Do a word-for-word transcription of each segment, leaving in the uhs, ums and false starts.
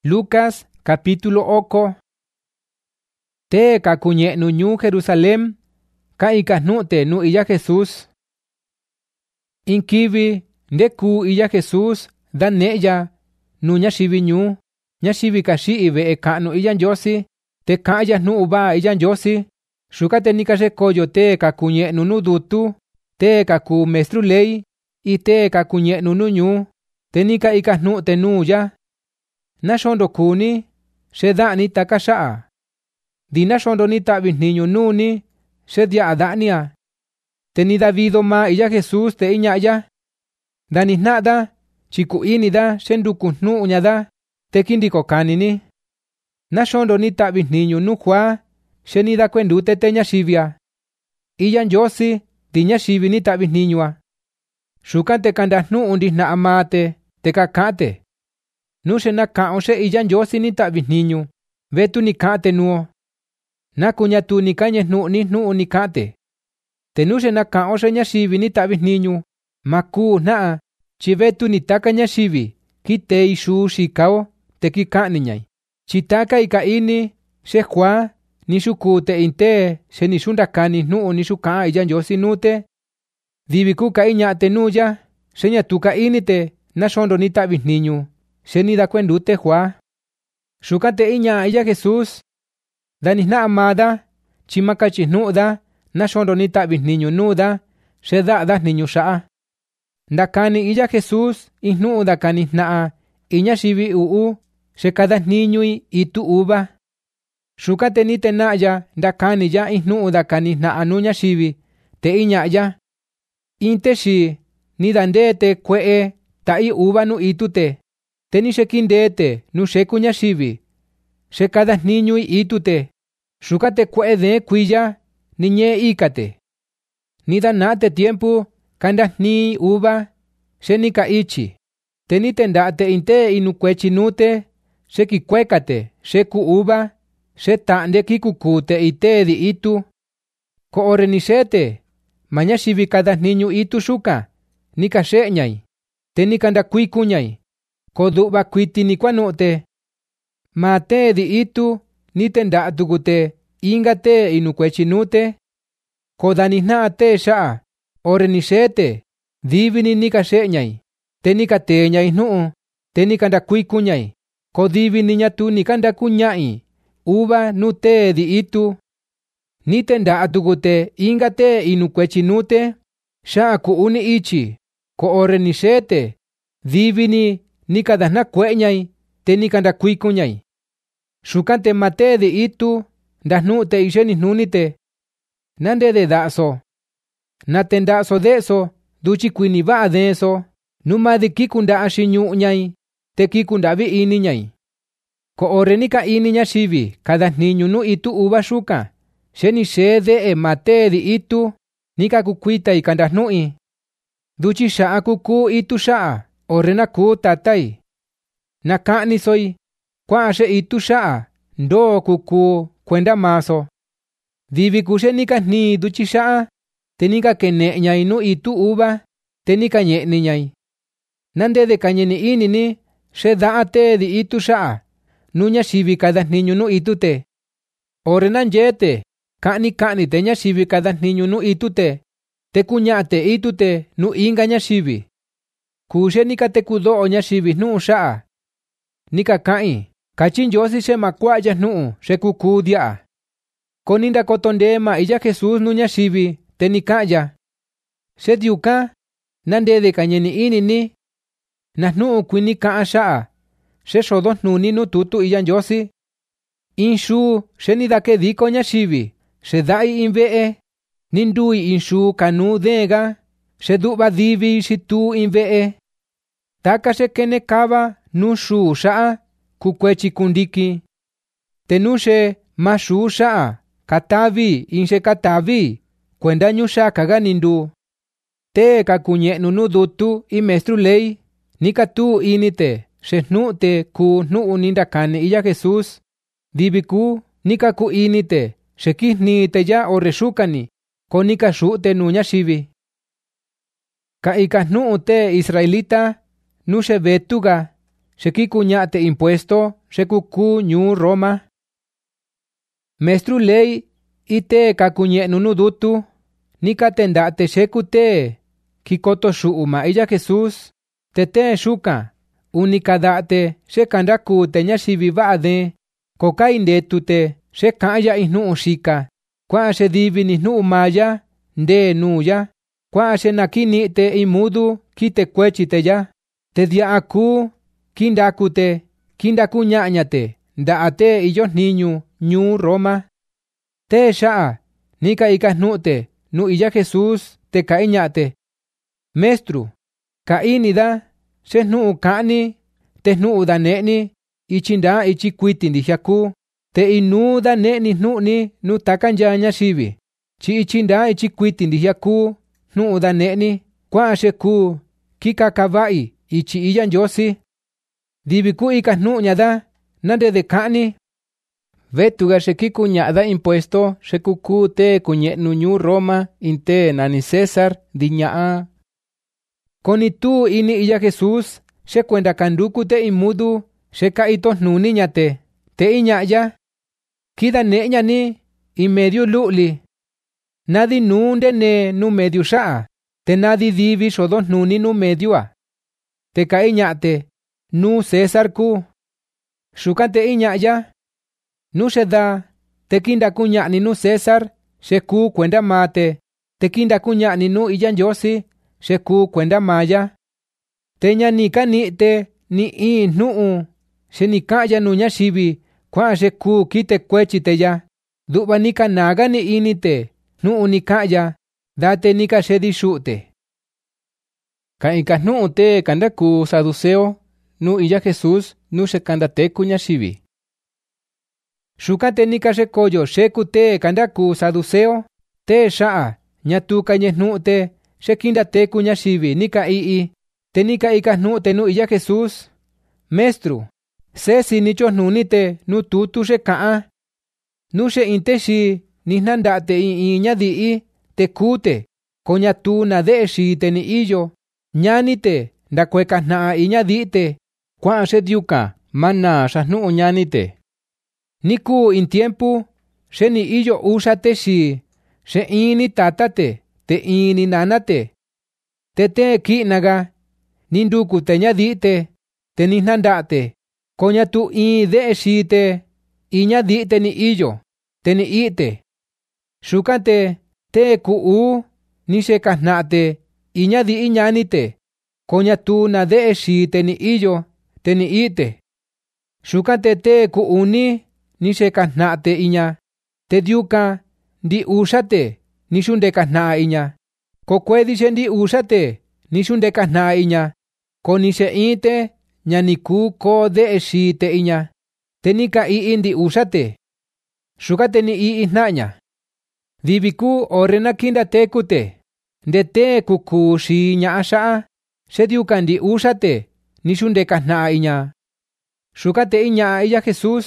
Lucas capítulo oko. Te ka kunye nu ñu Jerusalem, ka ikasnute nu iya Jesús. Inkivi ndeku iya Jesús dan neya nu ñaxivi ñu, ñaxivi kaxi ive e kanu iya njosi, te kaya nu uba iya njosi, xukate nika rekoyo te ka kunye nu nu dutu, te ka ku mestru ley, y te ka kunye nu nu ñu, te nika ikasnute nu ya. Na shondo kuni, shedani takashaa. Dina shondo ni tabi niño nuni, shedia adania. Teni Davido ma iya Jesús te iñaya. Dani nada, chiku inida, shenduku nu uñada, te kindiko kanini. Na shondo ni tabi niño nu kwa, shenida kwendute te ñashivia. Iya njosi, di ñashivi ni tabi niñua. Shukante kandas nu undi na amate, te kakate. Nushe na kaoshe iya njosi ni tabi niñu, vetu ni kate nuo. Na kuñatu ni kanye nu ni nu ni kate. Te nushe na kaoshe ñashivi ni tabi niñu, maku naa, chi vetu ni taka ñashivi, kite ishu shikao, te kikani ñay. Chitaka ika ini, she kwa, ni shuku te inte, she ni shundakani nu ni shuka iya njosi nute. Diviku ka iñate nuya, she ñatuka inite, na shondo ni tabi niñu. Sheni da kwendute hua. Shukate iña iya Jesús. Danis na amada, chimakachi nuda, na shondo ni tabi niñu nuda, sheda das niñu shaa. Ndakani iya Jesús, isnu da kanis naa, iña shivi uu, shekadas niñui itu uba. Shukate ni te naya, ndakani ya isnu da kanis naa nuña shivi, te iña ya. Inte shi, ni dandete kwee, ta i uba nu itute. Teni shekindete nu sheku ñashivi. Shekadas niñui itute. Shukate kue de kuya, niñe ikate. Nida nate tiempo, kandas ni uba, shenika ichi. Teni tendate inte inukwechi nute, sheki kwekate, sheku uba, shetande kikukute ite di itu. Ko ore nishete, mañashivi kadas niñu itu shuka, nika sheñay. Teni kanda kuikuñay. Koduba kwiti ni kwanote. Mate di itu, ni tenda tugute, ingate inukwechi nute. Kodanina te shaa, ore nishete, divini nika sheñay. Tenika teñay nuu, tenika nda kuikuñay. Kodivini ñatu nika nda kuñay, uba nute di itu. Ni tenda tugute, ingate inukwechi nute, shaa kuuni ichi, ko ore nishete, divini nika dasna kweñay, te nika nda kuikuñay. Shukante mate de itu, ndasnu te ishenis nunite. Nande de daso. Natendaso deso, duchi kuini va deso, numa de kikunda ashinyu ñay, te kikunda vi ini ñay. Ko ore nika ini ñashivi, kadas niñu nu itu uba shuka, sheni shede e mate de itu, nika kukuita y kandasnui. Duchi shaa kuku itu shaa. Orena ku tatay. Nakani soy. Kwa ashe itu shaa. Ndo kuku kwenda maso. Divi kushe nika ni duchi shaa. Tenika kene ñay nu itu uba. Tenika nye ni ñay. Nande de kanyeni ini ni. She daate di itu shaa. Nuña shivi kadas niñu nu itute. Orena njete. Kani kani te ña shivi kadas niñu nu itute. Te kuñate itute nu inga ña shivi. Kushe nika te kudo ñashivi nu shaa. Nika kai, kachin yosi she makwaya nu, she kukudia. Koninda kotondema iya Jesús nu ñashivi, te nikaya. She diuka, nande de kanyeni ini ni. Nas nu kuini kaa shaa. She shodos nuni nu tutu iya yosi. Inshu, she nidake diko ñashivi, she dai invee. Nindui inshu kanu dega, she duba divi shitu invee. Taka she kene kava nushu shaa kukwechi kundiki. Tenushe mashu shaa katavi inshe katavi kwenda nyusha kaganindu. Te kakunye nunu dutu i mestru ley nika tu inite shehnu te ku nu uninda kane iya Jesús. Dibiku nika ku inite shekihni te ya o reshukani ko nika shu te nuña shivi. Ka ikasnu te Israelita. Nushe betuga, xekicuña'te impuesto xekuku ñuu Roma. Mestru ley ite kakuñe'nu nu dutu nikatenda'te xekute kikoto xu'u ma iya Jesús tete xuka unikada'te xekandrakute ñayivi va'ade koka indetute xeka'ya ijnu'u xika kua'a xedivi nijnu'u maya ndee nuya kua'a xenakini'te imudu kitekuechiteya tedia'a kuu kindakute kindakuña'ñate nda'ate iyo jniñu ñuu Roma. Te xa'a nika ikajnu'te nu iya Jesús te ka'iña'te: Mestru, ka'inida xejnu'u ka'ni tejnu'u dane'ni ichinda ichi kuiti ndijiaku te inuu dane'ni jnu'ni nu takanya ñayivi chi ichinda ichi kuiti ndijiaku jnu'u dane'ni kua'a xeku kikakava'i ichi iya Nyosi. Divi ku ikajnu'ñada nandede ka'ni. Vetuga xekikuña'da impuesto xekuku te kuñe'nu ñuu Roma inte nani César diña'a. Konitu ini iya Jesús xekuenda kandukute imudu xeka'ito'jnuniñate te iña'ya kidane'ñani imediu lu'li nadi nuu ndene nu mediu xa'a te nadi divi xodojnuni nu mediua te ka'iña'te nu César ku xuka te iña'ya nu xeda te kindakuña'ni nu César xeku kuenda mate te kindakuña'ni nu iya Nyosi xeku kuenda maya te ñani kani'te ni in jnu'u xenika'ya nu ñayivi kua'a xeku kitekuechiteya du'va nikanaga ni inite jnu'u nika'ya date nika xedi xu'te. Ka'inka jnu'u te kandaku saduceo nu iya Jesús nu xekandateku ñayivi. Xuka te nika xekoyo xeku te kandaku saduceo te xa'a ñatu kañejnu'te xekindateku ñayivi nika i'i te nika ikajnu'te nu iya Jesús: Mestru, sesi nichojnunite nu tutu xeka'a nu xe'inte xi nijnanda'te i'i ñadi'i te kute ko ñatu nade'e xite ni iyo ñanite ndakuekajna'a iñadi'te kua'a xediuka mana xajnu'u ñanite. Niku in tiempu xeni iyo uxate xi xe'ini tatate te ini nanate tete ki'naga nindukute ñadi'te te nijnanda'te ko ñatu in de'e xite iñadi'te ni iyo te ni i'te xukate te ku'u ni xekajna'te iñadi'i ñanite ko ñatu nade'e xite ni iyo te ni i'te xukate te ku'uni ni xekajna'te iña te diuka ndi uxate ni xundekajna'a iña ko kuedi xendi uxate ni xundekajna'a iña ko ni xe'inte ñaniku ko de'e xite iña te nika i'i ndi uxate xukate ni i'i jna'ña diviku ore nakindatekute ndete kuku xi ña'a xa'a xediuka ndi uxate ni xundekajna'a iña xukate iña'a iya Jesús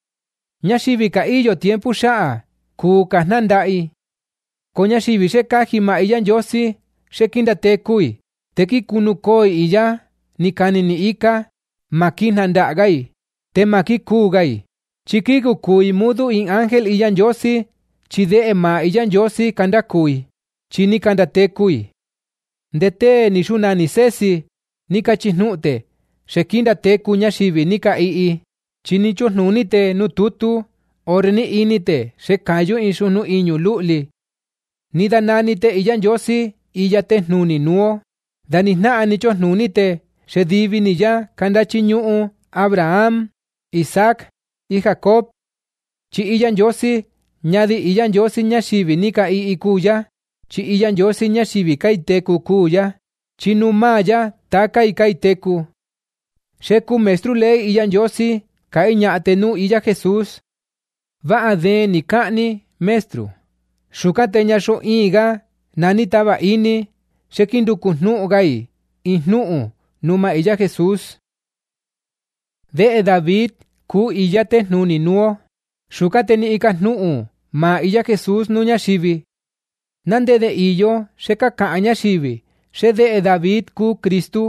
ñayivi ka'illo tiempu xa'a ku kajnanda'i ko ñayivi xekaji ma iya Nyosi xekindatekui te kikunukoi iya nikani ni ika makijnanda'gai te makikugai chikikukui mudu in ángel iya Nyosi chide'e ma iya Nyosi kandakui chini kandatekui ndete ni xunani sesi nikachijnu'te xekindateku ñayivi nika i'i chini chojnunite nu tutu ore ni inite xekayu in xujnu iñu lu'li nidananite iya Nyosi iya tejnuni nuo danijna'a ni chojnunite xedivi niya kandachiñu'u Abraham, Isaac y Jacob chi iya Nyosi ñadi iya Nyosi ñayivi nika i'i kuya chi iya Nyosi ñayivi kaiteku kuya chi numaya takai kaiteku xeku mestru ley iya Nyosi ka'iña'te nu iya Jesús va'a de ni ka'ni mestru xukate ñaxo'inga nani tava'ini xekindukujnu'gai in jnu'u numa iya Jesús. De'e David ku iya tejnuni nuo xukate ni ikajnu'u ma iya Jesús nu ñayivi nandede iyo xekaka'a ñayivi xede'e David ku Kristu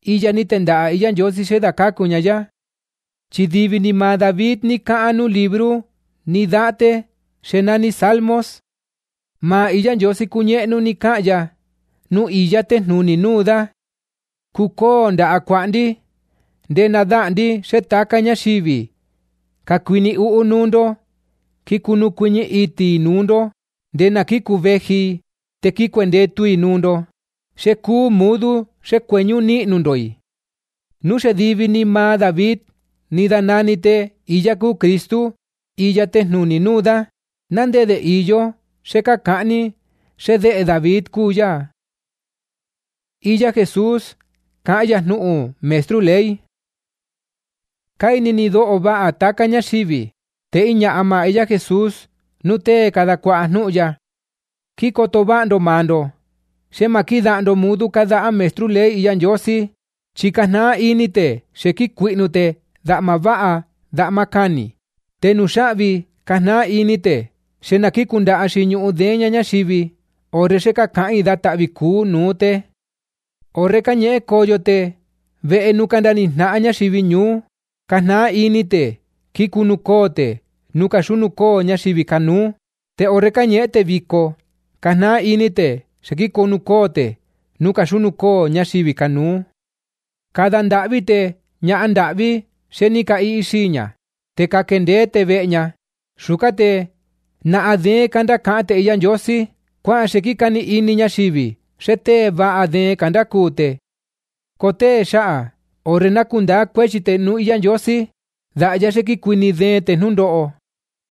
iya ni tenda iya Njosi xe dakaku ña ya. Chi divi ni ma David ni ka'a nu libru ni date xe nani Salmos. Ma iya Njosi kuñe'nu ni ka'a ya nu iya te nuni nuda. Kuko nda'a kua'ndi nde na da'ndi xe taka ñayivi kakuini u'u nundo kikunu kuiñi iti nundo nde na kiku veji te kikuendetui nundo xe ku mudu xe kueñu ni'nundoi. Nu xe divi ni ma David ni danani te iya ku Kristu iya te nuni nuda nande de iyo xe kaka'ni xe de'e David kuya. Iya Jesús ka'ya nu'u mestru ley. Kaini ni do'o va'a taka ñayivi te iña'a ma iya Jesús nu te kada kua'a nu'ya. Kikoto va'ndo mando xe ma kida'ndo mudu kada'a mestru ley iya Njosi chi kajna'a inite xe kikui'nute da'ma va'a da'ma kani te nu xa'vi kajna'a inite xe na kikunda'a xiñu'u deña ñayivi ore xe kaka'i da ta'vi kuu nute. Ore kañe'e koyote ve'e nu kandanijna'a ñayivi ñuu kajna'a inite kikunukote nu kaxunuko ñayivi kanuu te ore kañe'ete viko kajna'a inite xe kikunukote nu kaxunuko ñayivi kanuu. Kada nda'vi te ña'a nda'vi xe ni ka'i'i xiña te kakendete ve'ña xukate na'a deen kandaka'te iya Njosi kua'a xe kikani ini ñayivi xe tee va'a deen kandakute. Kote xa'a ore na kunda kuechite nu iya Njosi da'ya xe kikuini deen te nundo'o.